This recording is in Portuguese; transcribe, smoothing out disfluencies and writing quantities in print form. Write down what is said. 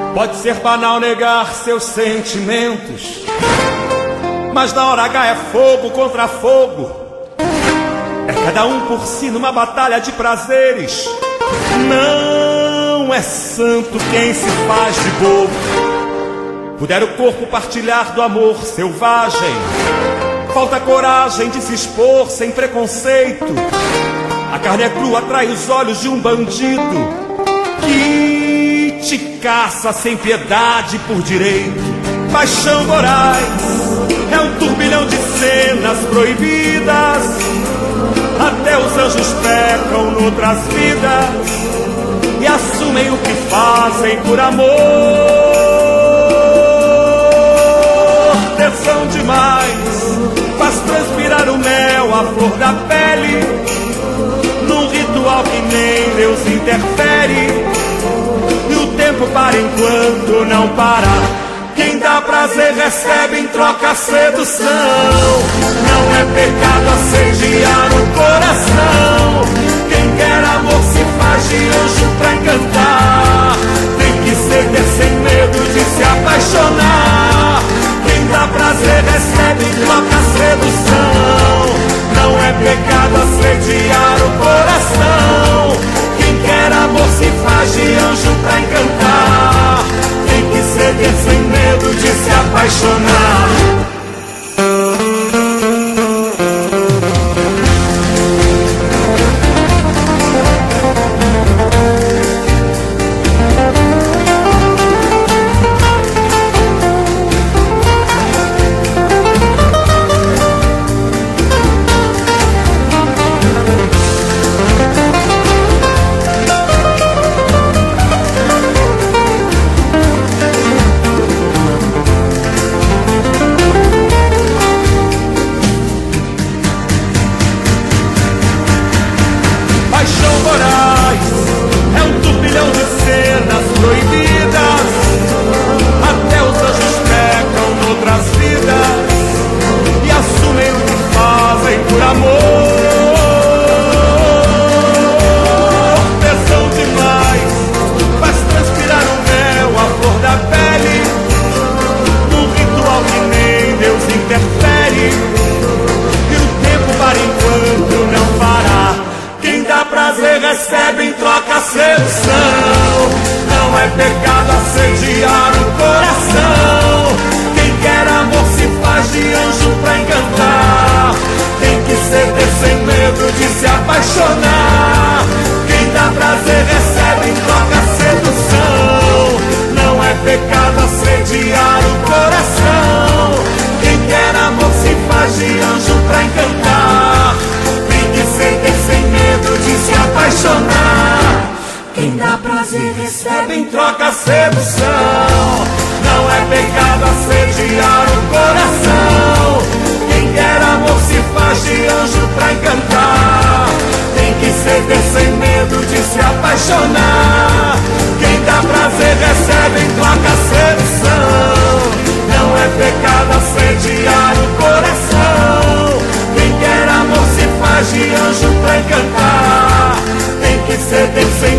Pode ser banal negar seus sentimentos, mas na hora H é fogo contra fogo. É cada um por si numa batalha de prazeres. Não é santo quem se faz de bobo. Puder o corpo partilhar do amor selvagem, falta coragem de se expor sem preconceito. A carne é crua, atrai os olhos de um bandido que te caça sem piedade por direito. Paixão voraz é um turbilhão de cenas proibidas. Até os anjos pecam noutras vidas e assumem o que fazem por amor. Tesão demais faz transpirar o mel, a flor da pele, num ritual que nem Deus interfere. E o tempo para enquanto não parar. Quem dá prazer recebe em troca a sedução. Não é pecado assediar o coração. Quem quer amor se faz de anjo pra encantar. Tem que ceder sem medo de se apaixonar. Quem dá prazer recebe em troca a sedução. Não é pecado assediar o coração. Quem quer amor se faz de anjo pra encantar. Tem que ceder sem medo de se apaixonar. Recebe em troca a sedução. Não é pecado assediar o coração. Quem quer amor se faz de anjo pra encantar. Tem que ceder sem medo de se apaixonar. Quem dá prazer recebe em troca a sedução. Não é pecado assediar o coração. Quem quer amor se faz de anjo pra encantar. Tem que ceder sem medo de se apaixonar. Quem dá prazer recebe em troca a sedução. Não é pecado assediar o coração. Quem quer amor se faz de anjo pra encantar. Tem que ceder sem medo de se apaixonar. Quem dá prazer recebe em troca a sedução. Não é pecado assediar o coração. Quem quer amor se faz de anjo pra encantar. Tem que ceder sem